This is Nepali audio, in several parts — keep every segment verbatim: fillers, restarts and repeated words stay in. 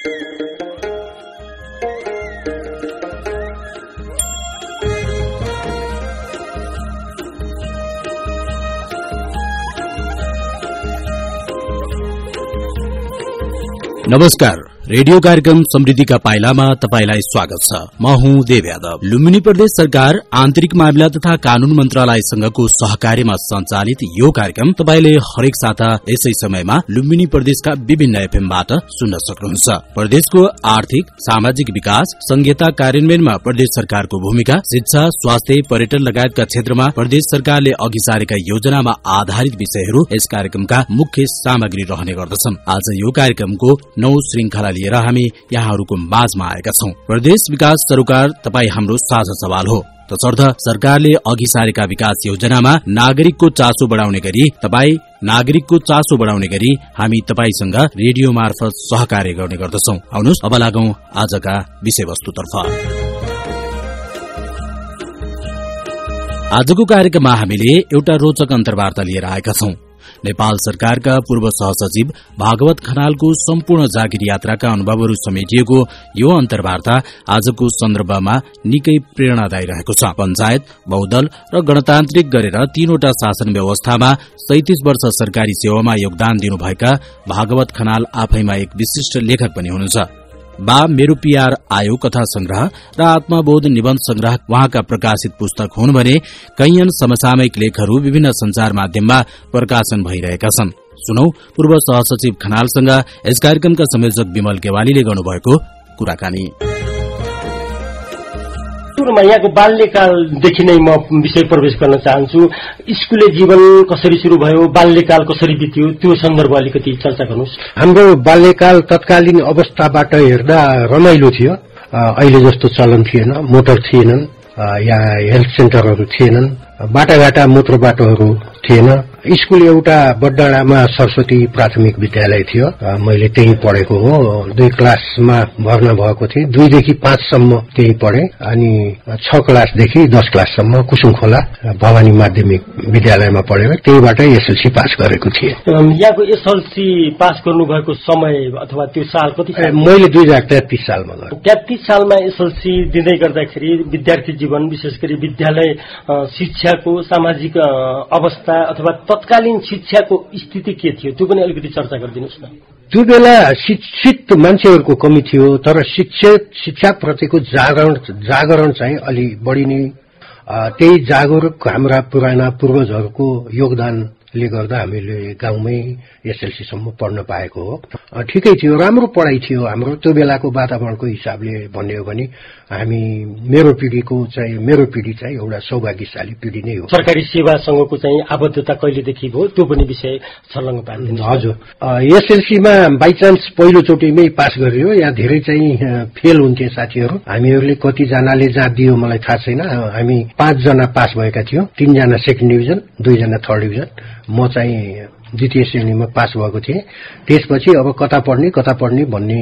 नमस्कार, रेडियो कार्यक्रम समृद्धिका पाइलामा तपाईलाई स्वागत छ। म हुँ देव यादव। लुम्बिनी प्रदेश सरकार आन्तरिक मामिला तथा कानून मन्त्रालयसँगको सहकार्यमा सञ्चालित यो कार्यक्रम तपाईले हरेक साता यसै समयमा लुम्बिनी प्रदेशका विभिन्न एफएमबाट सुन्न सक्नुहुन्छ। प्रदेशको आर्थिक, सामाजिक विकास, संघीयता कार्यान्वयनमा प्रदेश सरकारको भूमिका, शिक्षा, स्वास्थ्य, पर्यटन लगायतका क्षेत्रमा प्रदेश सरकारले अघि सारेका योजनामा आधारित विषयहरू यस कार्यक्रमका मुख्य सामग्री रहने गर्दछन्। आज यो कार्यक्रमको नौ श्रृंखला लिएर हामी यहाँहरूको माझमा आएका छौं। प्रदेश विकास सरोकार तपाई हाम्रो साझा सवाल हो। तसर्थ सरकारले अघि सारेका विकास योजनामा नागरिकको चासो बढ़ाउने गरी तपाई नागरिकको चासो बढ़ाउने गरी हामी तपाईसँग रेडियो मार्फत सहकार्य गर्ने गर्दछौं। आउनुहोस् अब लागौं आजका विषयवस्तुतर्फ। आजको कार्यक्रममा हामीले एउटा रोचक अन्तर्वार्ता लिएर आएका छौं। नेपाल सरकारका पूर्व सहसचिव भागवत खनालको सम्पूर्ण जागिर यात्राका अनुभवहरू समेटिएको यो अन्तर्वार्ता आजको सन्दर्भमा निकै प्रेरणादायी रहेको छ। पञ्चायत, बहुदल र गणतान्त्रिक गरेर तीनवटा शासन व्यवस्थामा सैंतीस वर्ष सरकारी सेवामा योगदान दिनुभएका भागवत खनाल आफैमा एक विशिष्ट लेखक पनि हुनुहुन्छ। बा मेरो पिआर आयो कथा संग्रह र आत्मबोध निबन्ध संग्रह उहाँका प्रकाशित पुस्तक हुन् भने कैयन समसामयिक लेखहरू विभिन्न संचार माध्यममा प्रकाशन भइरहेका छन्। सुनौ पूर्व सहसचिव खनालसँग यस कार्यक्रमका संयोजक विमल गेवालीले गर्नुभएको कुराकानी। सुरुमा यहाँको बाल्यकालदेखि नै म विषय प्रवेश गर्न चाहन्छु। स्कुले जीवन कसरी शुरू भयो, बाल्यकाल कसरी बित्यो, त्यो सन्दर्भ अलिकति चर्चा गर्नुहोस्। हाम्रो बाल्यकाल तत्कालीन अवस्थाबाट हेर्दा रमाइलो थियो। अहिले जस्तो चलन थिएन, मोटर थिएनन्, यहाँ हेल्थ सेन्टरहरू थिएनन्, बाटाघाटा मूत्र बाटोहरू थिएन। स्कुल एउटा बडडाँडामा सरस्वती प्राथमिक विद्यालय थियो। मैले त्यही पढेको हो। दुई क्लासमा भर्ना भएको थिएँ। दुईदेखि पाँचसम्म त्यही पढे अनि छ क्लासदेखि दस क्लाससम्म कुसुम खोला भवानी माध्यमिक विद्यालयमा पढेर त्यहीबाट एसएलसी पास गरेको थिएँ। यहाँको एसएलसी पास गर्नुभएको समय अथवा त्यो साल कति? मैले दुई हजार तेत्तीस सालमा गरेँ। तेत्तीस सालमा एसएलसी दिँदै गर्दाखेरि विद्यार्थी जीवन, विशेष गरी विद्यालय शिक्षाको सामाजिक अवस्था अथवा तत्कालीन शिक्षाको स्थिति के थियो, त्यो पनि अलिकति चर्चा गरिदिनुहोस् न। त्यो बेला शिक्षित मान्छेहरूको कमी थियो, तर शिक्षित शिक्षाप्रतिको जागरण जागरण चाहिँ अलि बढी नै। त्यही जागरुक हाम्रा पुराना पूर्वजहरूको योगदानले गर्दा हामीले गाउँमै एसएलसीसम्म पढ्न पाएको हो। ठिकै थियो, राम्रो पढाइ थियो हाम्रो त्यो बेलाको वातावरणको हिसाबले भन्ने हो भने। हामी मेरो पिढ़ीको चाहिँ मेरो पिढ़ी चाहिँ एउटा सौभाग्यशाली पिढ़ी नै हो। सरकारी सेवासँगको चाहिँ आबद्धता कहिलेदेखि भयो, त्यो पनि विषय छर्लङ्ग पार्दिनु। हजुर, एसएलसीमा बाइचान्स पहिलोचोटिमै पास गरियो। यहाँ धेरै चाहिँ फेल हुन्थे साथीहरू। हामीहरूले कतिजनाले जाँच दियो मलाई थाहा छैन। हामी पाँचजना पास भएका थियौँ, तीनजना सेकेन्ड डिभिजन, दुईजना थर्ड डिभिजन। म चाहिँ द्वितीय श्रेणीमा पास भएको थिएँ। त्यसपछि अब कता पढ्ने कता पढ्ने भन्ने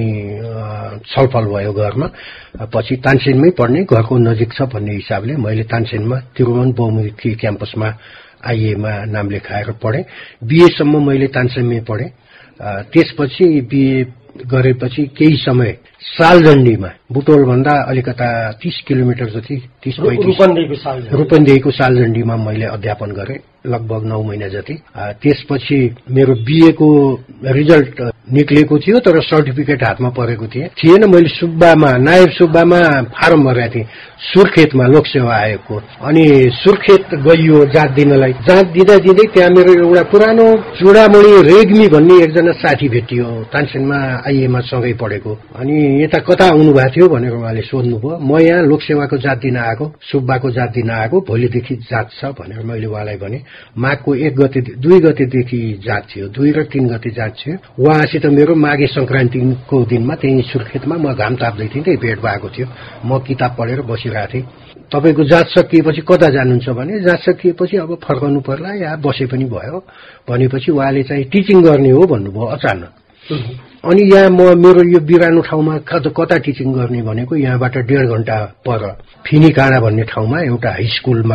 छलफल भयो घरमा। पछि तानसेनमै पढ्ने, घरको नजिक छ भन्ने हिसाबले मैले तानसेनमा तिरुवन बहुमुखी क्याम्पसमा आइएमा नाम लेखाएर पढेँ। बीएसम्म मैले तानसेनमै पढेँ। त्यसपछि बीए गरेपछि केही समय सालजण्डीमा, बुटोल भन्दा अलिकता तीस किलोमिटर जति तीस पैंतीस रूपन्देहीको सालजण्डीमा मैले अध्यापन गरेँ लगभग नौ महिना जति। त्यसपछि मेरो बीएको रिजल्ट निक्लेको थियो तर सर्टिफिकेट हातमा परेको थिए थिएन। मैले सुब्बामा नायब सुब्बामा फारम भरेको थिएँ सुर्खेतमा लोकसेवा आयोगको। अनि सुर्खेत गइयो जाँच दिनलाई। जाँच दिँदा दिँदै त्यहाँ मेरो एउटा पुरानो चुडामणि रेग्मी भन्ने एकजना साथी भेटियो, तानसेनमा आइएमा सँगै पढेको। अनि यता कता आउनु भएको थियो भनेर उहाँले सोध्नुभयो। म यहाँ लोकसेवाको जाँच दिन आएको, सुब्बाको जाँच दिन आएको, भोलिदेखि जाँच छ भनेर मैले उहाँलाई भने। माघको एक गते दुई गतेदेखि जाँच थियो, दुई र तीन गते जाँच थियो। उहाँसित मेरो माघे संक्रान्तिको दिनमा त्यही सुर्खेतमा म घाम ताप्दै थिएँ, त्यही भेट भएको थियो। म किताब पढेर बसिरहेको थिएँ। तपाईँको जाँच सकिएपछि कता जानुहुन्छ भने, जाँच सकिएपछि अब फर्कनु पर्ला या बसे पनि भयो भनेपछि उहाँले चाहिँ टिचिङ गर्ने हो भन्नुभयो अचानक। अनि यहाँ म मेरो यो बिरानो ठाउँमा कता टिचिङ गर्ने भनेको यहाँबाट डेढ घण्टा पर फिनी काँडा भन्ने ठाउँमा एउटा हाई स्कुलमा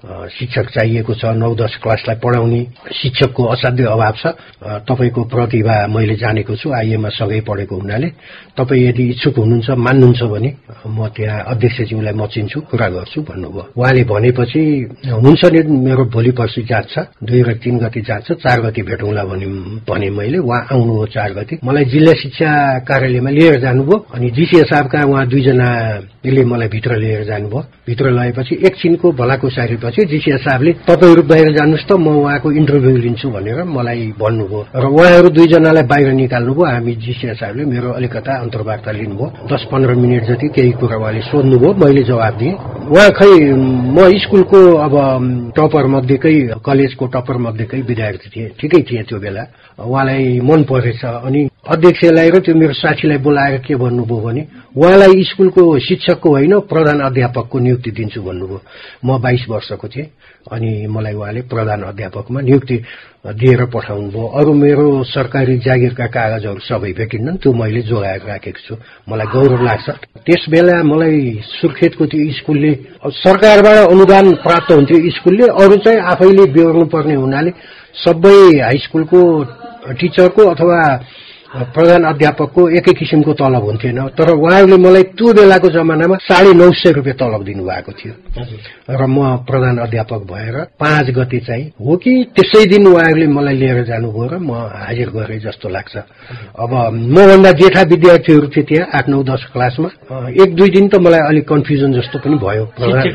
शिक्षक चाहिएको छ, नौ दस क्लासलाई पढाउने शिक्षकको असाध्य अभाव छ। तपाईको प्रतिभा मैले जानेको छु, आइएमा सँगै पढेको हुनाले तपाईँ यदि इच्छुक हुनुहुन्छ मान्नुहुन्छ भने म त्यहाँ अध्यक्षज्यूलाई म चिन्छु, कुरा गर्छु भन्नुभयो। उहाँले भनेपछि हुन्छ नि मेरो भोलि पर्सि जाँच छ, दुई र तीन गति जाँच छ, चार गति भेटौँला भने भने मैले। उहाँ आउनुभयो चार गति, मलाई जिल्ला शिक्षा कार्यालयमा लिएर जानुभयो अनि जिसिए साहबका उहाँ दुईजनाले मलाई भित्र लिएर जानुभयो। भित्र लगेपछि एकछिनको भलाकुसारीपछि जिसिए साहबले तपाईहरू बाहिर जानुहोस् त, म उहाँको इन्टरभ्यू लिन्छु भनेर मलाई भन्नुभयो र उहाँहरू दुईजनालाई बाहिर निकाल्नुभयो। हामी जिसिए साहबले मेरो अलिकता अन्तर्वार्ता लिनुभयो। दस पन्ध्र मिनट जति केही कुरा उहाँले सोध्नुभयो, मैले जवाब दिएँ। उहाँ खै म स्कुलको अब टपर मध्येकै, कलेजको टपर मध्येकै विद्यार्थी थिएँ, ठिकै थिएँ त्यो बेला। उहाँलाई मन परेछ अनि अध्यक्षलाई र त्यो मेरो साथीलाई बोलाएर के भन्नुभयो भने उहाँलाई स्कुलको शिक्षकको होइन प्रधान अध्यापकको नियुक्ति दिन्छु भन्नुभयो। म बाइस वर्षको थिएँ अनि मलाई उहाँले प्रधान अध्यापकमा नियुक्ति दिएर पठाउनु भयो। अरू मेरो सरकारी जागिरका कागजहरू सबै भेटिन्नन्, त्यो मैले जोगाएर राखेको छु, मलाई गौरव लाग्छ। त्यस बेला मलाई सुर्खेतको त्यो स्कुलले सरकारबाट अनुदान प्राप्त हुन्थ्यो स्कुलले, अरू चाहिँ आफैले बेहोर्नु पर्ने हुनाले सबै हाई स्कुलको टिचरको अथवा प्रधान अध्यापकको एकै किसिमको तलब हुन्थेन। तर उहाँहरूले मलाई त्यो बेलाको जमानामा साढे नौ सय रुपियाँ तलब दिनुभएको थियो र म प्रधान अध्यापक भएर पाँच गते चाहिँ हो कि त्यसै दिन उहाँहरूले मलाई लिएर जानुभयो र म हाजिर गरेँ जस्तो लाग्छ। अब मभन्दा जेठा विद्यार्थीहरू थिए त्यहाँ आठ नौ दस क्लासमा। एक दुई दिन त मलाई अलिक कन्फ्युजन जस्तो पनि भयो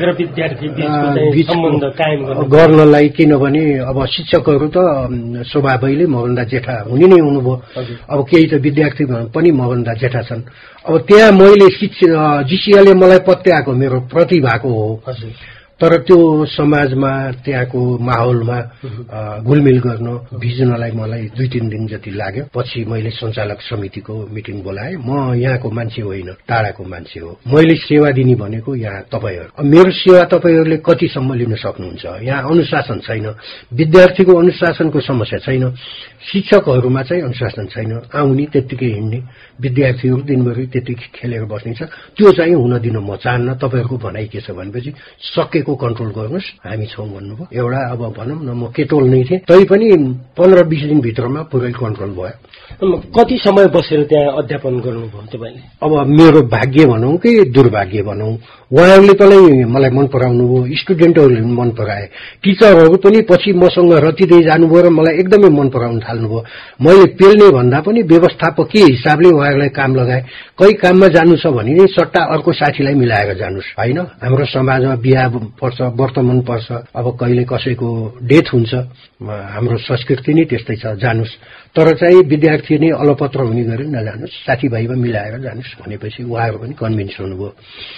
गर्नलाई, किनभने अब शिक्षकहरू त स्वभावैले मभन्दा जेठा हुने नै हुनुभयो। अब केही त विद्यार्थी पनि मभन्दा जेठा छन्। अब त्यहाँ मैले शिक्षा जिसिएले मलाई पत्याएको मेरो प्रतिभाको हो, तर त्यो समाजमा त्यहाँको माहौलमा घुलमिल गर्न भिज्नलाई मलाई दुई तीन दिन जति लाग्यो। पछि मैले सञ्चालक समितिको मिटिङ बोलाएँ। म यहाँको मान्छे होइन, टाढाको मान्छे हो। मैले सेवा दिने भनेको यहाँ तपाईहरू। मेरो सेवा तपाईहरूले कतिसम्म लिन सक्नुहुन्छ? यहाँ अनुशासन छैन, विद्यार्थीको अनुशासनको समस्या छैन, शिक्षकहरूमा चाहिँ अनुशासन छैन। आउने त्यत्तिकै हिँड्ने, विद्यार्थीहरू दिनभरि त्यति खेलेर बस्ने छ, त्यो चाहिँ हुन दिन म चाहन्न। तपाईँहरूको भनाइ के छ भनेपछि सकेको कन्ट्रोल गर्नुहोस्, हामी छौँ भन्नुभयो। एउटा अब भनौँ न म केटोल नै थिएँ, तैपनि पन्ध्र बिस दिन भित्रमा पुरै कन्ट्रोल भयो। कति समय बसेर त्यहाँ अध्यापन गर्नुभयो तपाईँले? अब मेरो भाग्य भनौँ कि दुर्भाग्य भनौँ, उहाँहरूले पनि मलाई मन पराउनु भयो, स्टुडेन्टहरूले पनि मन पराए, टिचरहरू पनि पछि मसँग रतिँदै जानुभयो र मलाई एकदमै मन पराउन थाल्नुभयो। मैले पेल्ने भन्दा पनि व्यवस्थापकीय हिसाबले उहाँहरूलाई काम लगाए। कहीँ काममा जानु छ भने नि सट्टा अर्को साथीलाई मिलाएर जानुहोस्, होइन? हाम्रो समाजमा बिहा पर्छ, वर्तमान पर्छ, अब कहिले कसैको डेथ हुन्छ, हाम्रो संस्कृति नै त्यस्तै छ, जानुहोस्। तर चाहिँ विद्यार्थी नै अलपत्र हुने गरी नजानुहोस्, साथीभाइमा मिलाएर जानुहोस् भनेपछि उहाँहरू पनि कन्भिन्स हुनुभयो।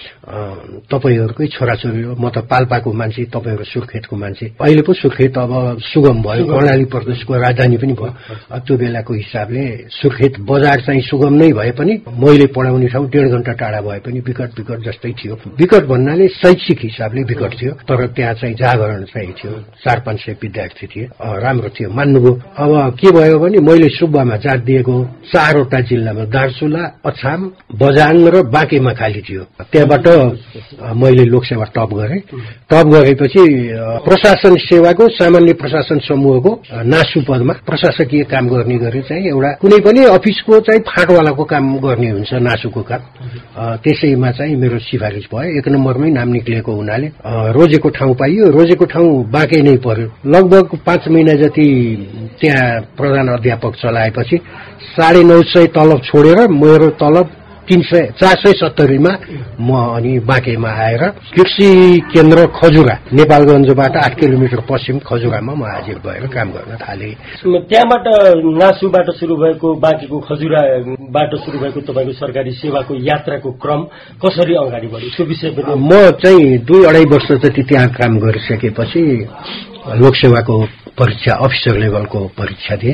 तपाईँहरूकै छोराछोरी हो, म त पाल्पाको मान्छे, तपाईँहरू सुर्खेतको मान्छे। अहिले पो सुर्खेत अब सुगम भयो, कर्णाली प्रदेशको राजधानी पनि भयो। त्यो बेलाको हिसाबले सुर्खेत बजार चाहिँ सुगम नै भए पनि मैले पढाउने ठाउँ डेढ घण्टा टाढा भए पनि विकट विकट जस्तै थियो। विकट भन्नाले शैक्षिक हिसाबले विकट थियो, तर त्यहाँ चाहिँ जागरण चाहिँ थियो, चार पाँच सय विद्यार्थी थिए, राम्रो थियो, मान्नुभयो। अब के भयो भने मैले सुब्बामा जात दिएको चारवटा जिल्लामा दार्चुला, अछाम, बझाङ र बाँकेमा खाली थियो। त्यहाँबाट मैले लोकसेवा टप गरेँ। टप गरेपछि प्रशासन सेवाको सामान्य प्रशासन समूहको नासु पदमा प्रशासकीय काम गर्ने गरे चाहिँ एउटा कुनै पनि अफिसको चाहिँ फाँटवालाको काम गर्ने हुन्छ नासुको काम। त्यसैमा चाहिँ मेरो सिफारिस भयो। एक नम्बरमै नाम निक्लिएको हुनाले रोजेको ठाउँ पाइयो। रोजेको ठाउँ बाँकै नै पर्यो। लगभग पाँच महिना जति त्यहाँ प्रधान अध्यापक चलाएपछि साढे नौ सय तलब छोडेर मेरो तलब तीन सय चार सय सत्तरीमा म अनि बाँकेमा आएर कृषि केन्द्र खजुरा, नेपालगञ्जबाट आठ किलोमिटर पश्चिम खजुरामा म हाजिर भएर काम गर्न थालेँ। त्यहाँबाट नासुबाट सुरु भएको, बाँकेको खजुराबाट सुरु भएको तपाईँको सरकारी सेवाको यात्राको क्रम कसरी अगाडि बढ्यो, त्यो विषय पनि? म चाहिँ दुई अढाई वर्ष जति त्यहाँ काम गरिसकेपछि लोकसेवाको परीक्षा, अफिसर लेभलको परीक्षा दिए।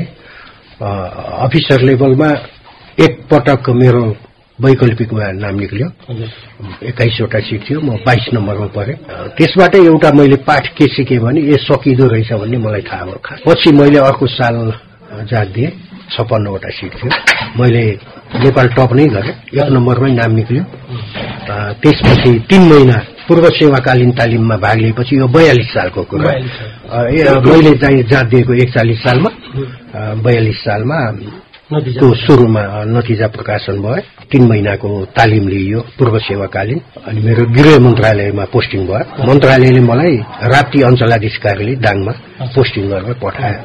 अफिसर लेभलमा एक पटक मेरो वैकल्पिकमा नाम निक्ल्यो, एक्काइसवटा सिट थियो, म बाइस नम्बरमा परेँ। त्यसबाट एउटा मैले पाठ के सिकेँ भने ए सकिँदो रहेछ भन्ने मलाई थाहा भयो। पछि मैले अर्को साल जात दिएँ, छप्पन्नवटा सिट थियो, मैले नेपाल टप नै गरेँ, एक नम्बरमै नाम निक्ल्यो। त्यसपछि तीन महिना पूर्व सेवाकालीन तालिममा भाग लिएपछि यो बयालिस सालको कुरा। मैले चाहिँ जाँच दिएको एकचालिस सालमा, बयालिस सालमा को सुरुमा नतिजा प्रकाशन भयो। तीन महिनाको तालिम लिइयो पूर्व सेवाकालीन, अनि मेरो गृह मन्त्रालयमा पोस्टिङ भयो। मन्त्रालयले मलाई राप्ती अञ्चलाधीश कार्यालय दाङमा पोस्टिङ गरेर पठायो।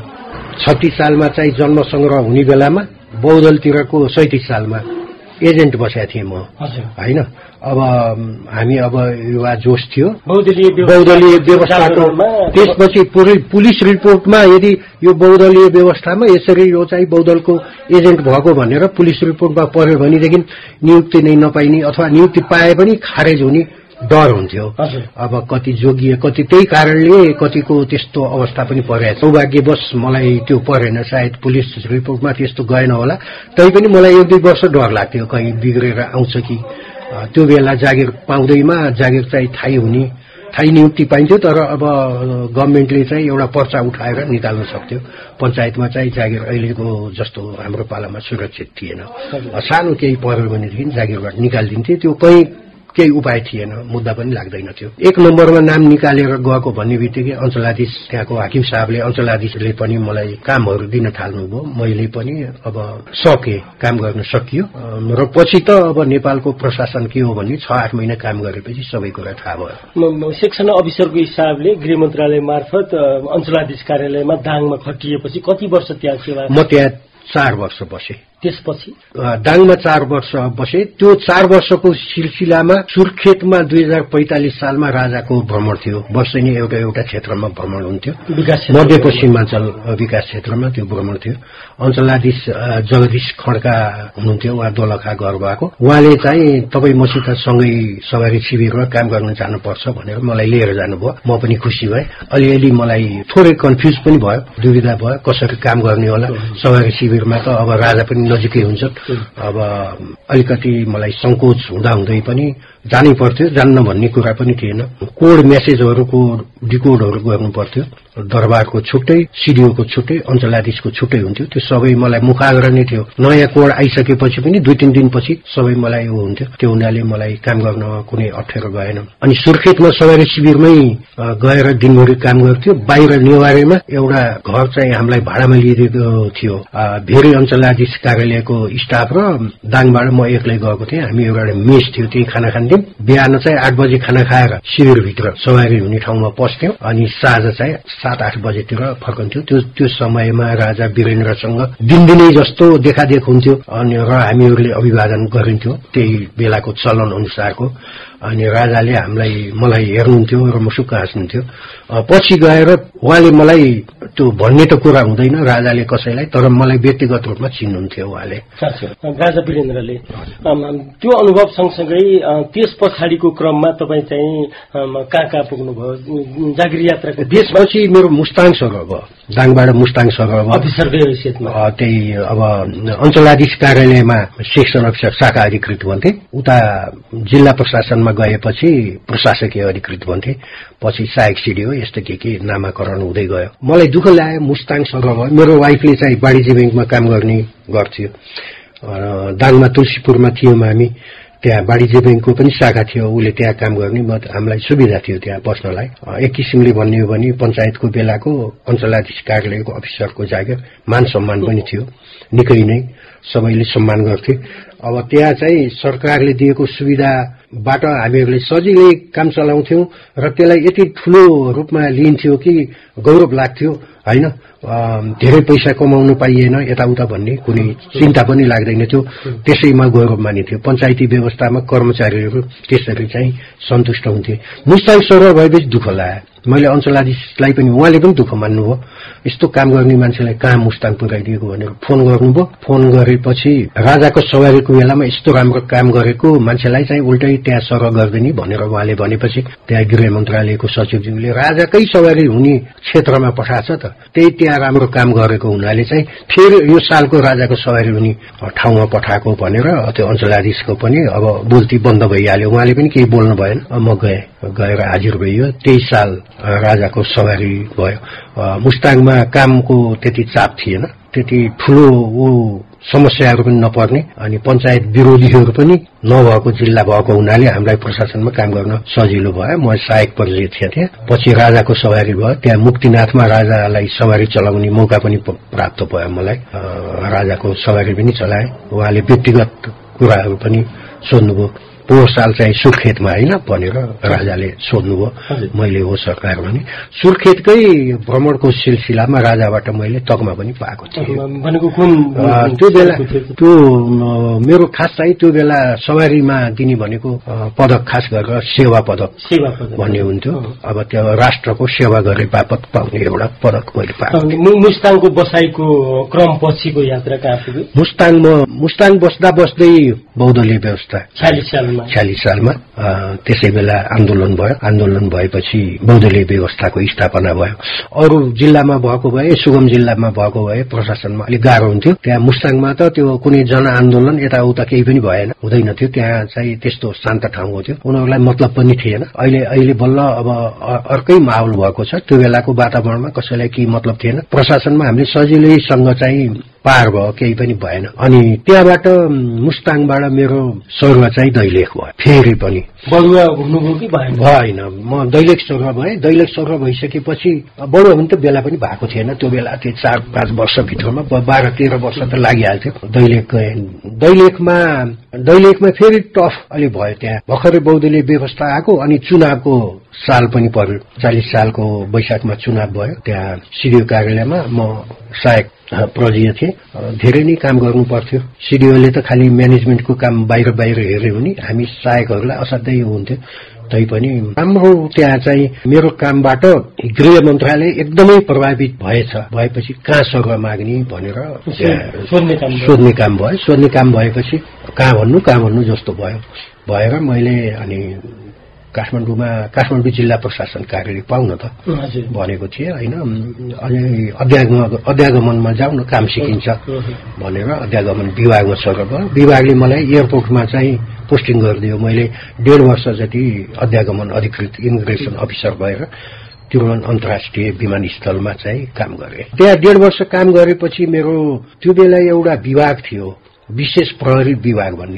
छत्तीस सालमा चाहिँ जन्म संग्रह हुने बेलामा बौद्धलतिरको सैतिस सालमा एजेन्ट बसेको थिएँ म, होइन। अब हामी अब युवा जोश थियो बहुदलीय व्यवस्थाको। त्यसपछि पुरै पुलिस रिपोर्टमा यदि यो बहुदलीय व्यवस्थामा यसरी यो चाहिँ बहुदलको एजेन्ट भएको भनेर पुलिस रिपोर्टमा पर्यो भनेदेखि नियुक्ति नै नपाइने अथवा नियुक्ति पाए पनि खारेज हुने डर हुन्थ्यो। अब कति जोगिए, कति त्यही कारणले कतिको त्यस्तो अवस्था पनि परेको। सौभाग्यवश मलाई त्यो परेन, सायद पुलिस रिपोर्टमा त्यस्तो गएन होला। तैपनि मलाई एक दुई वर्ष डर लाग्थ्यो कहीँ बिग्रेर आउँछ कि। त्यो बेला जागिर पाउँदैमा जागिर चाहिँ थाहै हुने, थाहै नियुक्ति पाइन्थ्यो, तर अब गभर्मेन्टले चाहिँ एउटा पर्चा उठाएर निकाल्न सक्थ्यो। पञ्चायतमा चाहिँ जागिर अहिलेको जस्तो हाम्रो पालामा सुरक्षित थिएन। सानो केही पर्यो भनेदेखि जागिरबाट निकालिदिन्थे, त्यो कहीँ केही उपाय थिएन, मुद्दा पनि लाग्दैन थियो। एक नम्बरमा नाम निकालेर गएको भन्ने बित्तिकै अञ्चलाधीश त्यहाँको हाकिम साहबले अञ्चलाधीशले पनि मलाई कामहरू दिन थाल्नुभयो। मैले पनि अब सके, काम गर्न सकियो। र पछि त अब नेपालको प्रशासन के हो भन्ने छ आठ महिना काम गरेपछि सबै कुरा थाहा भयो। सेक्सन अफिसरको हिसाबले गृह मन्त्रालय मार्फत अञ्चलाधीश कार्यालयमा दाङमा खटिएपछि कति वर्ष त्यहाँ सेवा? म त्यहाँ चार वर्ष बसे। त्यसपछि दाङमा चार वर्ष बसे। त्यो चार वर्षको सिलसिलामा सुर्खेतमा दुई हजार पैंतालिस सालमा राजाको भ्रमण थियो। वर्षेनी एउटा एउटा क्षेत्रमा भ्रमण हुन्थ्यो, मध्यपश्चिमाञ्चल विकास क्षेत्रमा त्यो भ्रमण थियो। अञ्चलाधीश जगदीश खड्का हुनुहुन्थ्यो, उहाँ दोलखा घर भएको। उहाँले चाहिँ तपाईँ मसित सँगै सवारी शिविरमा काम गर्न जानुपर्छ भनेर मलाई लिएर जानुभयो। म पनि खुसी भएँ। अलिअलि मलाई थोरै कन्फ्युज पनि भयो, दुविधा भयो कसरी काम गर्ने होला। सवारी शिविरमा त अब राजा पनि नजिकै हुन्छ। अब अलिकति मलाई संकोच हुँदा हुँदै पनि जानै पर्थ्यो, जान्न भन्ने कुरा पनि थिएन। कोड मेसेजहरूको डिकोडहरू गर्नु पर्थ्यो। दरबारको छुट्टै, सिडिओको छुट्टै, अञ्चलाधीशको छुट्टै हुन्थ्यो। त्यो सबै मलाई मुखाग्र नै थियो। नयाँ कोड आइसकेपछि पनि दुई तीन दिनपछि सबै मलाई ऊ हुन्थ्यो। त्यो हुनाले मलाई काम गर्न कुनै अप्ठ्यारो गएन। अनि सुर्खेतमा सवारी शिविरमै गएर दिनभरि काम गर्थ्यो। बाहिर नेवारेमा एउटा घर चाहिँ हामीलाई भाडामा लिइदिएको थियो। भेरी अञ्चलाधीश कार्यालयको स्टाफ र दाङबाट म एक्लै गएको थिएँ। हामी एउटा मेस थियो, त्यही खाना खान्थ्यौँ। बिहान चाहिँ आठ बजे खाना खाएर शिविरभित्र सवारी हुने ठाउँमा पस्थ्यौँ, अनि साँझ चाहिँ सात आठ बजेतिर फर्कन्थ्यो। त्यो त्यो समयमा राजा वीरेन्द्रसँग दिनदिनै जस्तो देखादेख हुन्थ्यो, अनि र हामीहरूले अभिवादन गरिन्थ्यो त्यही बेलाको चलन अनुसारको। अनि राजाले हामीलाई मलाई हेर्नुहुन्थ्यो र मुसुक्क हाँस्नुहुन्थ्यो। पछि गएर उहाँले मलाई त्यो भन्ने त कुरा हुँदैन राजाले कसैलाई, तर मलाई व्यक्तिगत रूपमा चिन्नुहुन्थ्यो उहाँले, राजा वीरेन्द्रले। त्यो अनुभव सँगसँगै त्यस पछाडिको क्रममा तपाईँ चाहिँ कहाँ कहाँ पुग्नुभयो जागिर यात्राको? त्यसपछि मेरो मुस्ताङ सरह भयो, दाङबाट मुस्ताङ सरह भयो अफिसरको हैसियतमा। त्यही अब अञ्चलाधीश कार्यालयमा सेक्सन अफिसर शाखा अधिकृत भन्थे, उता जिल्ला प्रशासनमा गएपछि प्रशासकीय अधिकृत भन्थे, पछि सहायक सिडिओ, यस्तो के के नामाकरण हुँदै गयो। मलाई दुःख लाग्यो, मुस्ताङ सरह भयो। मेरो वाइफले चाहिँ वाणिज्य ब्याङ्कमा काम गर्ने गर्थ्यो। दाङमा तुलसीपुरमा थियौँ हामी, त्यहाँ वाणिज्य ब्याङ्कको पनि शाखा थियो, उसले त्यहाँ काम गर्ने। म हामीलाई सुविधा थियो त्यहाँ बस्नलाई। एक किसिमले भन्ने हो भने पञ्चायतको बेलाको अञ्चलाधीश कार्यालयको अफिसरको जागिर मान सम्मान पनि थियो, निकै नै सबैले सम्मान गर्थे। अब त्यहाँ चाहिँ सरकारले दिएको सुविधाबाट हामीहरूले सजिलै काम चलाउँथ्यौँ र त्यसलाई यति ठूलो रूपमा लिइन्थ्यो कि गौरव लाग्थ्यो, होइन। धेरै पैसा कमाउनु पाइएन यताउता भन्ने कुनै चिन्ता पनि लाग्दैन थियो, त्यसैमा गौरव मानिन्थ्यो। पञ्चायती व्यवस्थामा कर्मचारीहरू त्यसरी चाहिँ सन्तुष्ट हुन्थे। मुस्ताङ सरह भएपछि दुःख लाग्यो। मैले अञ्चलाधीशलाई पनि, उहाँले पनि दुःख मान्नुभयो। यस्तो काम गर्ने मान्छेलाई कहाँ मुस्ताङ पुर्याइदिएको भनेर फोन गर्नुभयो। फोन गरेपछि राजाको सवारीको बेलामा यस्तो राम्रो काम गरेको मान्छेलाई चाहिँ उल्टै त्यहाँ सरह गर्दैन भनेर उहाँले भनेपछि त्यहाँ गृह मन्त्रालयको सचिवज्यूले राजाकै सवारी हुने क्षेत्रमा पठाएछ त, त्यही त्यहाँ राम्रो काम गरेको हुनाले चाहिँ फेरि यो सालको राजाको सवारी हुने ठाउँमा पठाएको भनेर त्यो अञ्चलाधीशको पनि अब बोल्ती बन्द भइहाल्यो। उहाँले पनि केही बोल्नु भएन। म गएँ, गएर हाजिर भइयो। त्यही साल राजाको सवारी भयो। मुस्ताङमा कामको त्यति चाप थिएन, त्यति ठूलो ऊ समस्याहरू पनि नपर्ने अनि पञ्चायत विरोधीहरू पनि नभएको जिल्ला भएको हुनाले हामीलाई प्रशासनमा काम गर्न सजिलो भयो। म सहायक परिचय थिएँ। पछि राजाको सवारी भयो। त्यहाँ मुक्तिनाथमा राजालाई सवारी चलाउने मौका पनि प्राप्त भयो मलाई। राजाको सवारी पनि चलाए। उहाँले व्यक्तिगत कुराहरू पनि सोध्नुभयो। पोहोर साल चाहिँ सुर्खेतमा होइन भनेर राजाले सोध्नुभयो। मैले हो सरकार भने सुर्खेतकै भ्रमणको सिलसिलामा राजाबाट मैले तकमा पनि पाएको थिएँ। त्यो बेला त्यो मेरो खास चाहिँ त्यो बेला सवारीमा दिने भनेको पदक खास गरेर सेवा पदक भन्ने हुन्थ्यो। अब त्यो राष्ट्रको सेवा गरे बापत पाउने एउटा पदक मैले पाएँ। मुस्ताङको बसाईको क्रम पछिको यात्रा कहाँ पुग्यो? मुस्ताङमा मुस्ताङ बस्दा बस्दै बौद्धले व्यवस्था छयालिस सालमा छयालिस सालमा त्यसै बेला आन्दोलन भयो। आन्दोलन भएपछि बौद्धले व्यवस्थाको स्थापना भयो। अरू जिल्लामा भएको भए सुगम जिल्लामा भएको भए प्रशासनमा अलिक गाह्रो हुन्थ्यो। त्यहाँ मुस्ताङमा त त्यो कुनै जनआन्दोलन यताउता केही पनि भएन, हुँदैन थियो। त्यहाँ चाहिँ त्यस्तो शान्त ठाउँ हो थियो। उनीहरूलाई मतलब पनि थिएन। अहिले अहिले बल्ल अब अर्कै माहौल भएको छ। त्यो बेलाको वातावरणमा कसैलाई केही मतलब थिएन। प्रशासनमा हामीले सजिलैसँग चाहिँ पार भयो, केही पनि भएन। अनि त्यहाँबाट मुस्ताङबाट मेरो स्वर्ग चाहिँ दैलेख भयो। फेरि पनि बढुवा हुनुभयो कि भएन? भएन। म दैलेख स्वर्ग भएँ। दैलेख स्वर्ग भइसकेपछि बढुवा हुने त बेला पनि भएको थिएन। त्यो बेला त्यो चार पाँच वर्षभित्रमा बाह्र तेह्र वर्ष त लागिहाल्थ्यो। दैलेख गएँ। दैलेखमा दैलेखमा फेरि टफ अलि भयो। त्यहाँ भर्खरै बौद्धले व्यवस्था आएको अनि चुनावको साल पनि पर्यो। चालिस सालको वैशाखमा चुनाव भयो। त्यहाँ सिडिओ कार्यालयमा म सहायक प्रजीय थिए। धेरै नै काम गर्नु पर्थ्यो। सिडिओले त खालि म्यानेजमेन्टको काम बाहिर बाहिर हेर्ने हुने, हामी सहायकहरूलाई असाध्यै हुन्थ्यो। तैपनि राम्रो त्यहाँ चाहिँ मेरो कामबाट गृह मन्त्रालय एकदमै प्रभावित भएछ। भएपछि कहाँ स्वर्ग माग्ने भनेर सोध्ने काम भयो। सोध्ने काम भएपछि कहाँ भन्नु कहाँ भन्नु जस्तो भयो। भएर मैले अनि काठमाडौँमा काठमाडौँ जिल्ला प्रशासन कार्यालय पाउन त भनेको थिएँ होइन। अनि अध्यागमनमा जाउँ न, काम सिकिन्छ भनेर अध्यागमन विभागमा सर्व भयो। विभागले मलाई एयरपोर्टमा चाहिँ पोस्टिङ गरिदियो। मैले डेढ वर्ष जति अध्यागमन अधिकृत इमिग्रेसन अफिसर भएर त्रिभुवन अन्तर्राष्ट्रिय विमानस्थलमा चाहिँ काम गरेँ। त्यहाँ डेढ वर्ष काम गरेपछि मेरो त्यो बेला एउटा विभाग थियो, विशेष प्रहरी विभाग भन्ने,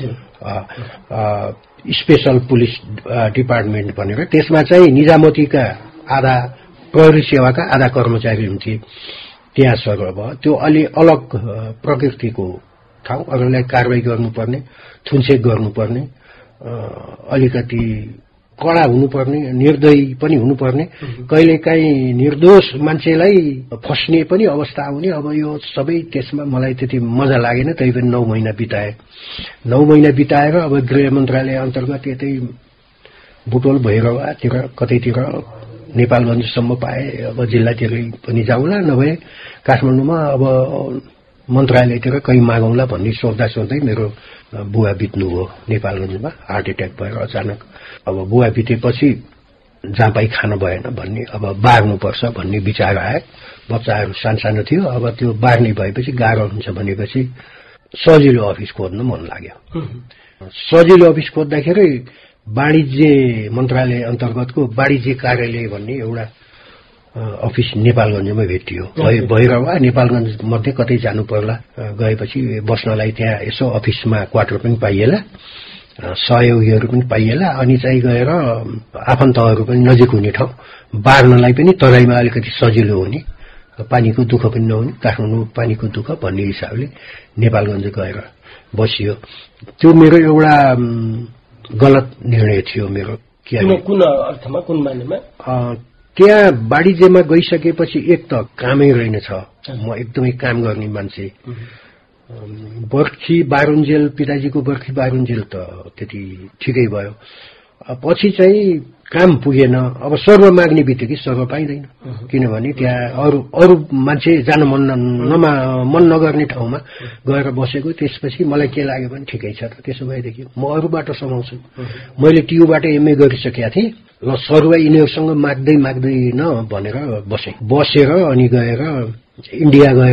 स्पेशल पुलिस डिपार्टमेन्ट भनेर। त्यसमा चाहिँ निजामतीका आधा, प्रहरी सेवाका आधा कर्मचारी हुन्थे। त्यहाँ सर्व भयो। त्यो अलि अलग प्रकृतिको ठाउँ। अरूलाई कारवाही गर्नुपर्ने, थुनछेक गर्नुपर्ने, अलिकति कडा हुनुपर्ने, निर्दयी पनि हुनुपर्ने। कहिलेकाहीँ निर्दोष मान्छेलाई फस्ने पनि अवस्था आउने। अब यो सबै त्यसमा मलाई त्यति मजा लागेन। तै पनि नौ महिना बिताए। नौ महिना बिताएर अब गृह मन्त्रालय अन्तर्गत यतै बुटोल भैरवातिर कतैतिर नेपालगञ्जसम्म पाए। अब जिल्लातिरै पनि जाउँला, नभए काठमाडौँमा अब मन्त्रालयतिर कहीँ मागौँला भन्ने सोच्दा सोच्दै मेरो बुवा बित्नुभयो नेपालगञ्जमा। हार्ट एट्याक भएर अचानक। अब बुवा बितेपछि जहाँ पाइ खान भएन भन्ने, अब बार्नुपर्छ भन्ने विचार आयो। बच्चाहरू सानसानो थियो। अब त्यो बार्ने भएपछि गाह्रो हुन्छ भनेपछि सजिलो अफिस खोज्न मन लाग्यो। सजिलो अफिस खोज्दाखेरि वाणिज्य मन्त्रालय अन्तर्गतको वाणिज्य कार्यालय भन्ने एउटा अफिस नेपालगञ्जमै भेटियो। भैरवा नेपालगञ्ज मध्ये कतै जानु पर्ला। गएपछि बस्नलाई त्यहाँ यसो अफिसमा क्वार्टर पनि पाइएला, सहयोगीहरू पनि पाइएला। अनि चाहिँ गएर आफन्तहरू पनि नजिक हुने ठाउँ, बार्नलाई पनि तराईमा अलिकति सजिलो हुने, पानीको दुःख पनि नहुने, काठमाडौँ पानीको दुःख भन्ने हिसाबले नेपालगञ्ज गएर बसियो। त्यो मेरो एउटा गलत निर्णय थियो मेरो। कुन अर्थमा, कुन मानेमा? त्यहाँ वाणिज्यमा गइसकेपछि एक त कामै रहेनछ। म एकदमै काम गर्ने मान्छे। बर्खी बारुन्जेल, पिताजीको बर्खी बारुन्जेल त त्यति ठिकै भयो। पछि चाहिँ काम पुगेन। अब सर्व माग्ने बित्तिकै सर्व पाइँदैन। किनभने त्यहाँ अरू अरू मान्छे जान मन नमा मन नगर्ने ठाउँमा गएर बसेको। त्यसपछि मलाई के लाग्यो भने ठिकै छ त, त्यसो भएदेखि म अरूबाट समाउँछु। मैले टियुबाट एमए गरिसकेका थिएँ। ल सरुवा यिनीहरूसँग माग्दै माग्दैन भनेर बसेँ। बसेर अनि गएर इन्डिया गएर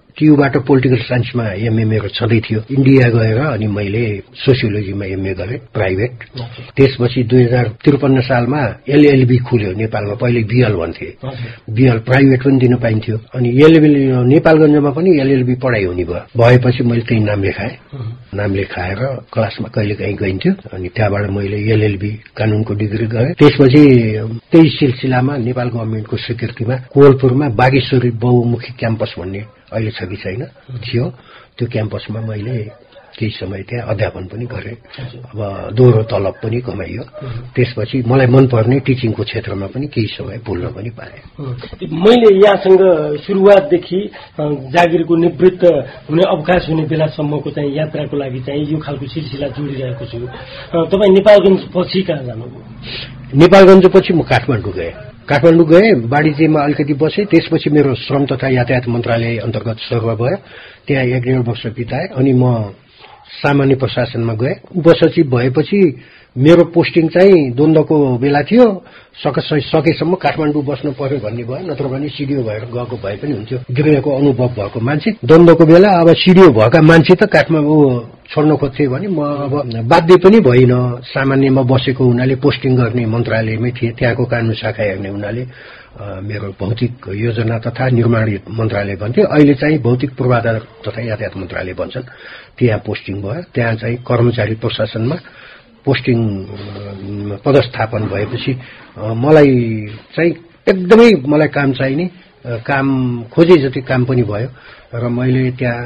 टियुबाट पोलिटिकल साइन्समा एमए मेरो छँदै थियो। इन्डिया गएर अनि मैले सोसियोलोजीमा एमए गरेँ प्राइभेट। त्यसपछि दुई हजार त्रिपन्न सालमा एलएलबी खुल्यो नेपालमा। पहिले बिएल भन्थे, बिएल प्राइभेट पनि दिन पाइन्थ्यो। अनि एलएलबी नेपालगञ्जमा पनि एलएलबी पढाइ हुने भयो। भएपछि मैले त्यही नाम लेखाएँ। नाम लेखाएर क्लासमा कहिले काहीँ गइन्थ्यो। अनि त्यहाँबाट मैले एलएलबी कानूनको डिग्री गरेँ। त्यसपछि त्यही सिलसिलामा नेपाल गभर्मेन्टको स्वीकृतिमा कोवलपुरमा बागेश्वरी बहुमुखी क्याम्पस भन्ने अहिले छ कि छैन थियो, त्यो क्याम्पसमा मैले केही समय त्यहाँ अध्यापन पनि गरेँ। अब दोहोरो तलब पनि कमाइयो। त्यसपछि मलाई मनपर्ने टिचिङको क्षेत्रमा पनि केही समय बोल्न पनि पाएँ। मैले यहाँसँग सुरुवातदेखि जागिरको निवृत्त हुने अवकाश हुने बेलासम्मको चाहिँ यात्राको लागि चाहिँ यो खालको सिलसिला जोडिरहेको छु। तपाईँ नेपालगञ्ज पछि कहाँ जानुभयो? नेपालगञ्ज पछि म काठमाडौँ गएँ। काठमाडौँ गएँ, वाणिज्यमा अलिकति बसेँ। त्यसपछि मेरो श्रम तथा यातायात मन्त्रालय अन्तर्गत सेवा भयो। त्यहाँ एक डेढ वर्ष बिताएँ। अनि म सामान्य प्रशासनमा गएँ। उपसचिव भएपछि मेरो पोस्टिङ चाहिँ द्वन्द्वको बेला थियो। सकेसम्म काठमाडौँ बस्नु पर्यो भन्ने भयो, नत्र भने सिडिओ भएर गएको भए पनि हुन्थ्यो। गृहको अनुभव भएको मान्छे द्वन्द्वको बेला अब सिडिओ भएका मान्छे त काठमाडौँ छोड्न खोज्थे भने म अब बाध्य पनि भइन। सामान्यमा बसेको हुनाले पोस्टिङ गर्ने मन्त्रालयमै थिए, त्यहाँको कानून शाखा हेर्ने हुनाले मेरो भौतिक योजना तथा निर्माण मन्त्रालय भन्थ्यो। अहिले चाहिँ भौतिक पूर्वाधार तथा यातायात मन्त्रालय भन्छन्। त्यहाँ पोस्टिङ भयो। त्यहाँ चाहिँ कर्मचारी प्रशासनमा पोस्टिङ पदस्थापन भएपछि मलाई चाहिँ एकदमै मलाई काम चाहिने, काम खोजे जति काम पनि भयो र मैले त्यहाँ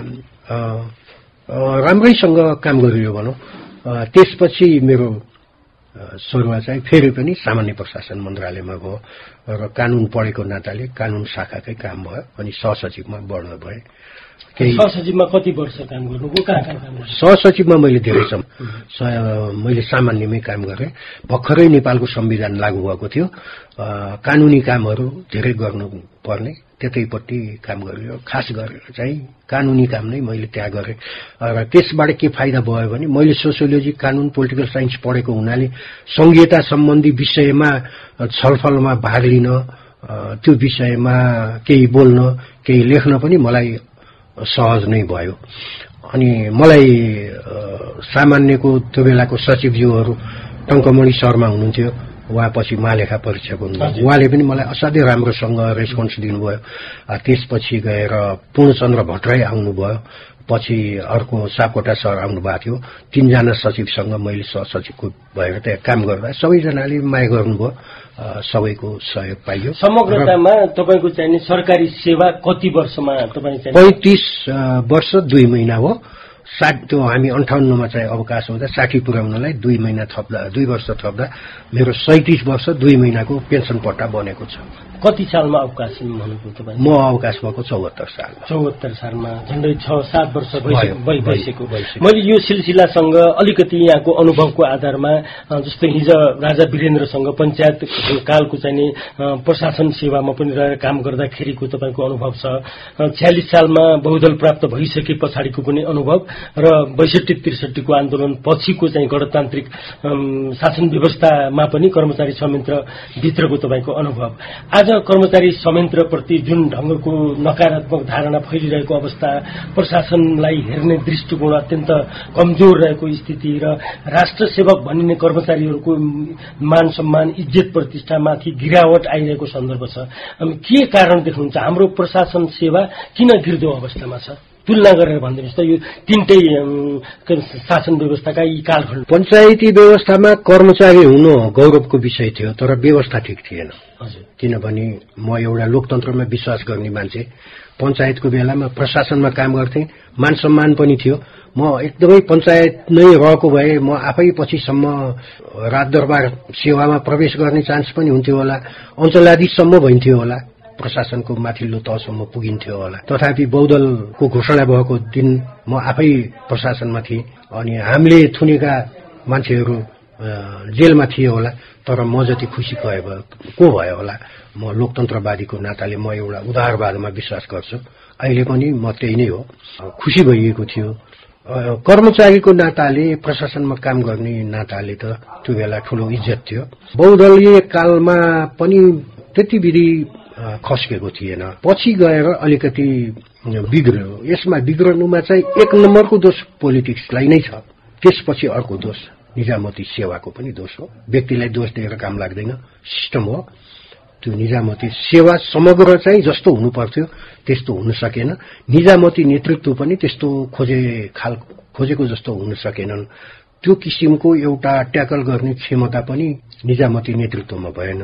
राम्रैसँग काम गरियो भनौँ। त्यसपछि मेरो सरुवा चाहिँ फेरि पनि सामान्य प्रशासन मन्त्रालयमा गयो र कानून पढेको नाताले कानून शाखाकै काम भयो। अनि सहसचिवमा बढ्न भए। सहसचिवमा कति वर्ष काम गर्नुभयो? कहाँ कहाँ काम गर्नु? सहसचिवमा मैले धेरै समय मैले सामान्यमै काम गरेँ। भर्खरै नेपालको संविधान लागू भएको थियो। कानूनी कामहरू धेरै गर्नु पर्ने, त्यतैपट्टि काम गरियो। खास गरेर चाहिँ कानूनी काम नै मैले त्यहाँ गरेँ। र त्यसबाट के फाइदा भयो भने मैले सोसियोलोजी, कानून, पोलिटिकल साइन्स पढेको हुनाले संघीयता सम्बन्धी विषयमा छलफलमा भाग लिन, त्यो विषयमा केही बोल्न, केही लेख्न पनि मलाई सहज नै भयो। अनि मलाई सामान्यको त्यो बेलाको सचिवज्यूहरू टङ्कमणि शर्मा हुनुहुन्थ्यो। उहाँ पछि महालेखा परीक्षक हुनुहुन्थ्यो। उहाँले पनि मलाई असाध्यै राम्रोसँग रेस्पोन्स दिनुभयो। त्यसपछि गएर पूर्णचन्द्र भट्टराई आउनुभयो। पछि अर्को सापकोटा सर आउनु भएको थियो। तीनजना सचिवसँग मैले सहसचिवको भएर त्यहाँ काम गर्दा सबैजनाले माया गर्नुभयो। सबैको सहयोग पाइयो। समग्रतामा तपाईँको चाहिने सरकारी सेवा कति वर्षमा तपाईँ चाहिँ? पैँतिस वर्ष दुई महिना हो। साठ त्यो हामी अन्ठाउन्नमा चाहिँ अवकाश हुँदा साठी पुर्याउनलाई दुई महिना थप्दा, दुई वर्ष थप्दा मेरो सैतिस वर्ष दुई महिनाको पेन्सन पट्टा बनेको छ। कति सालमा अवकाश भन्नुभयो तपाईँ? म अवकाश भएको चौहत्तर सालमा। चौहत्तर सालमा झन्डै छ सात वर्ष भइसकेको। मैले यो सिलसिलासँग अलिकति यहाँको अनुभवको आधारमा, जस्तै हिजो राजा वीरेन्द्रसँग पञ्चायत कालको चाहिँ प्रशासन सेवामा पनि रहेर काम गर्दाखेरिको तपाईँको अनुभव छ। छ्यालिस सालमा बहुदल प्राप्त भइसके पछाडिको पनि अनुभव र बैसठी त्रिसठीको आन्दोलन पछिको चाहिँ गणतान्त्रिक शासन व्यवस्थामा पनि कर्मचारी संयन्त्र भित्रको तपाईँको अनुभव। आज कर्मचारी संयन्त्रप्रति जुन ढंगको नकारात्मक धारणा फैलिरहेको अवस्था, प्रशासनलाई हेर्ने दृष्टिकोण अत्यन्त कमजोर रहेको स्थिति र राष्ट्र सेवक भनिने कर्मचारीहरूको मान सम्मान, इज्जत प्रतिष्ठामाथि गिरावट आइरहेको सन्दर्भ छ। के कारण देख्नुहुन्छ? हाम्रो प्रशासन सेवा किन गिर्दो अवस्थामा छ? तुलना गरेर भनिदिनुहोस् त, यो तीनटै शासन व्यवस्थाका यी कालखण्ड। पञ्चायती व्यवस्थामा कर्मचारी हुनु गौरवको विषय थियो, तर व्यवस्था ठिक थिएन। किनभने म एउटा लोकतन्त्रमा विश्वास गर्ने मान्छे। पञ्चायतको बेलामा प्रशासनमा काम गर्थेँ, मान सम्मान पनि थियो। म एकदमै पञ्चायत नै रहेको भए म आफै पछिसम्म राजदरबार सेवामा प्रवेश गर्ने चान्स पनि हुन्थ्यो होला, अञ्चलाधीशसम्म भइन्थ्यो होला, प्रशासनको माथिल्लो तहसम्म पुगिन्थ्यो होला। तथापि बहुदलको घोषणा भएको दिन म आफै प्रशासनमा थिएँ। अनि हामीले थुनेका मान्छेहरू जेलमा थिए होला, तर म जति खुसी भए को भयो होला। म लोकतन्त्रवादीको नाताले म एउटा उदारवादमा विश्वास गर्छु। अहिले पनि म त्यही नै हो। खुसी भइएको थियो। कर्मचारीको नाताले, प्रशासनमा काम गर्ने नाताले त त्यो बेला ठूलो इज्जत थियो। बहुदलीय कालमा पनि त्यति विधि खस्केको थिएन। पछि गएर अलिकति बिग्रियो। यसमा बिग्रनुमा चाहिँ एक नम्बरको दोष पोलिटिक्सलाई नै छ। त्यसपछि अर्को दोष निजामती सेवाको पनि दोष हो। व्यक्तिलाई दोष दिएर काम लाग्दैन, सिस्टम हो। त्यो निजामती सेवा समग्र चाहिँ जस्तो हुनु पर्थ्यो त्यस्तो हुन सकेन। निजामती नेतृत्व पनि त्यस्तो खोजे खाल खोजेको जस्तो हुन सकेनन्। त्यो किसिमको एउटा ट्याकल गर्ने क्षमता पनि निजामती नेतृत्वमा भएन।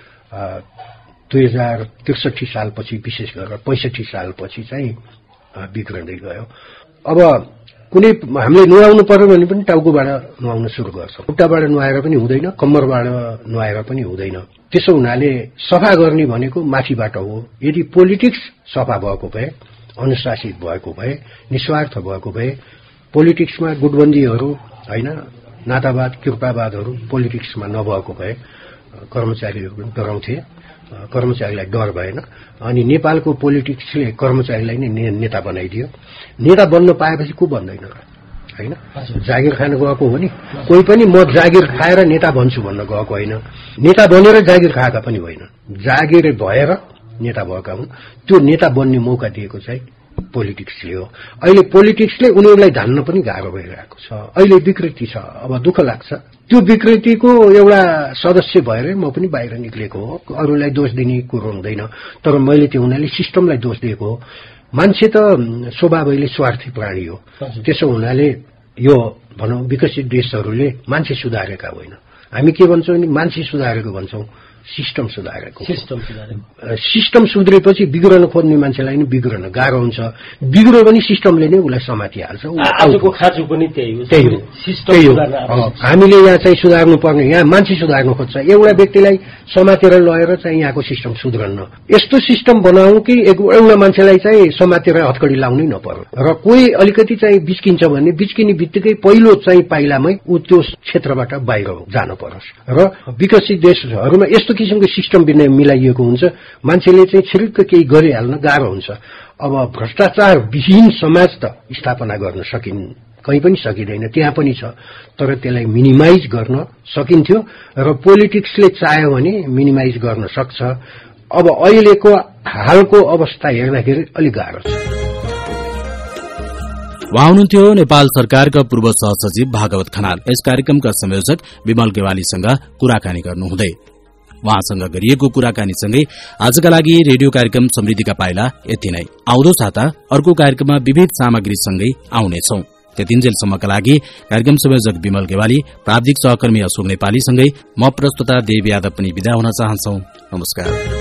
दुई हजार त्रिसठी सालपछि विशेष गरेर पैंसठी सालपछि चाहिँ बिग्रदै गयो। अब कुनै हामीले नुहाउनु पर्यो भने पनि टाउकोबाट नुहाउन सुरु गर्छौँ। खुट्टाबाट नुहाएर पनि हुँदैन, कम्मरबाट नुहाएर पनि हुँदैन। त्यसो हुनाले सफा गर्ने भनेको माथिबाट हो। यदि पोलिटिक्स सफा भएको भए, अनुशासित भएको भए, निस्वार्थ भएको भए, पोलिटिक्समा गुटबन्दीहरू होइन, नातावाद कृपावादहरू पोलिटिक्समा नभएको भए कर्मचारीहरू पनि डराउँथे, कर्मचारीलाई डर भएन। अनि नेपालको पोलिटिक्सले कर्मचारीलाई नै नेता बनाइदियो। नेता बन्न पाएपछि को बन्दैन र होइन? जागिर खान गएको हो नि। कोही पनि म जागिर खाएर नेता बन्छु भन्न गएको होइन। नेता बनेर जागिर खाएका पनि होइन, जागिर भएर नेता भएका हुन्। त्यो नेता बन्ने मौका दिएको चाहिँ पोलिटिक्सले हो। अहिले पोलिटिक्सले उनीहरूलाई धान्न पनि गाह्रो भइरहेको छ। अहिले विकृति छ। अब दुःख लाग्छ। त्यो विकृतिको एउटा सदस्य भएर म पनि बाहिर निक्लेको हो। अरूलाई दोष दिने कुरो हुँदैन, तर मैले त्यो हुनाले सिस्टमलाई दोष दिएको हो। मान्छे त स्वभावैले स्वार्थी प्राणी हो। त्यसो हुनाले यो भनौँ विकसित देशहरूले मान्छे सुधारेका होइन। हामी के भन्छौँ भने मान्छे सुधारेको भन्छौँ, सिस्टम सुधारेको। सिस्टम सुधारेको सिस्टम सुध्रेपछि बिग्रन खोज्ने मान्छेलाई नै बिग्रन गाह्रो हुन्छ। बिग्रो पनि सिस्टमले नै उसलाई समातिहाल्छ। आजको खाँचो पनि त्यही हो। त्यही हो त्यही हो हामीले यहाँ चाहिँ सुधार्नु पर्ने। यहाँ मान्छे सुधार्नु खोज्छ। एउटा व्यक्तिलाई समातेर लगेर चाहिँ यहाँको सिस्टम सुध्रन्न। यस्तो सिस्टम बनाऊ कि एउटा मान्छेलाई चाहिँ समातेर हतकडी लाउनै नपरोस्। र कोही अलिकति चाहिँ बिच्किन्छ भने बिच्किने बित्तिकै पहिलो चाहिँ पाइलामै ऊ त्यो क्षेत्रबाट बाहिर जान परोस्। र विकसित देशहरूमा यस्तो किसिमको सिस्टम मिलाइएको हुन्छ, मान्छेले चाहिँ छिरिक्क केही गरिहाल्न गाह्रो हुन्छ। अब भ्रष्टाचार विहीन समाज त स्थापना गर्न सकिन्, कहीँ पनि सकिँदैन, त्यहाँ पनि छ। तर त्यसलाई मिनिमाइज गर्न सकिन्थ्यो र पोलिटिक्सले चाह्यो भने मिनिमाइज गर्न सक्छ। अब अहिलेको हालको अवस्था हेर्दाखेरि अलिक गाह्रो छ। उहाँ हुनुहुन्थ्यो नेपाल सरकारका पूर्व सहसचिव भागवत खनाल। यस कार्यक्रमका संयोजक विमल गेवालीसँग कुराकानी गर्नुहुँदै उहाँसँग गरिएको कुराकानीसँगै आजका लागि रेडियो कार्यक्रम समृद्धिका पाइला यति नै। आउँदो साता अर्को कार्यक्रममा विविध सामग्रीसँगै आउनेछौं। त्यतिन्जेलसम्मका लागि कार्यक्रम संयोजक विमल गेवाली, प्राविधिक सहकर्मी अशोक नेपालीसँगै म प्रस्तुता देव यादव पनि विदा हुन चाहन्छौ। नमस्कार।